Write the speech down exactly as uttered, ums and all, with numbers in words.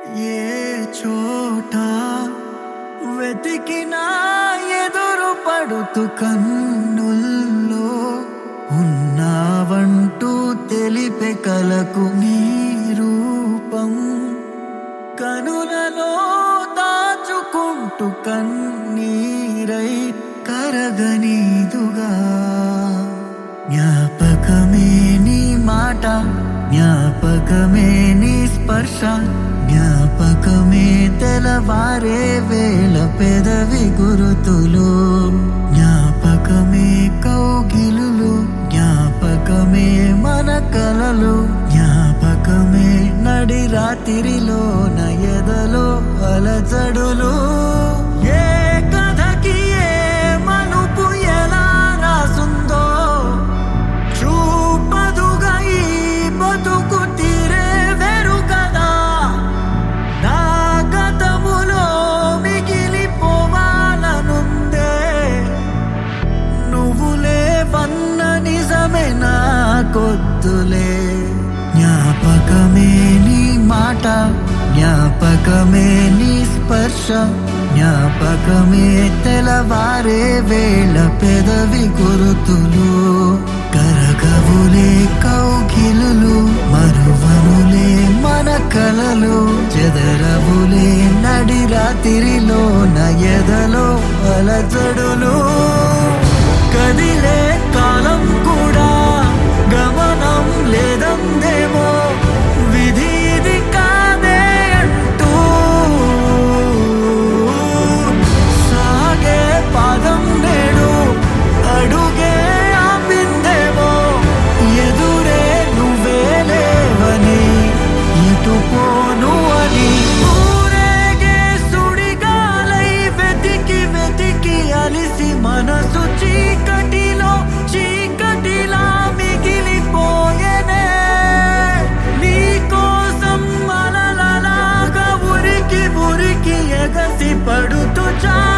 ఏ చోట వెతికినా ఎదురు పడుతూ కన్నుల్లో ఉన్నావంటూ తెలిపే కలకు నీ రూపం కనులలో దాచుకుంటూ కన్నీరై కరగనీదుగా జ్ఞాపకమే నీ మాట జ్ఞాపకమే నీ స్పర్శ జ్ఞాపకమే తెలవారే వేళ పెదవి గురుతులు జ్ఞాపకమే కౌగిలులు జ్ఞాపకమే మన కలలు జ్ఞాపకమే నడి రాత్రిలో నయదలో అలజడులు ఏ కథకి ఏ మలుపు ఎలా రాసుందో చూపదుగా ఈ బతుకు తీరే వెరు కదా నా గతములో మిగిలిపోవాలనుందే నువ్వులే వన్న నిజమే నా కొద్దులే జ్ఞాపకమే నీ మాట జ్ఞాపకమే నీ స్పర్శ జ్ఞాపకమే తెలవారే వేళ పెదవి గురుతులు కరగవులే కౌగిలులు మరువనులే మన కలలు చెదరవులే నడి రాత్రిలో నయదలో అలజడులు కదిలే కాలం కూడా గమనం లేదందేమో విధి ఇది కాదే అంటూ సాగే పాదం నేడు అడుగే ఆపిందేమో ఎదురే నువ్వే లేవని ఇటు పోను అని ఊరేగే సుడిగాలై వెతికి వెతికి అలిసి మనసు చీకటిలో చీకటిలా మిగిలిపోయేనే నీ కోసం అలలలాగా ఉరికి ఉరికి ఎగసి పడుతూ చా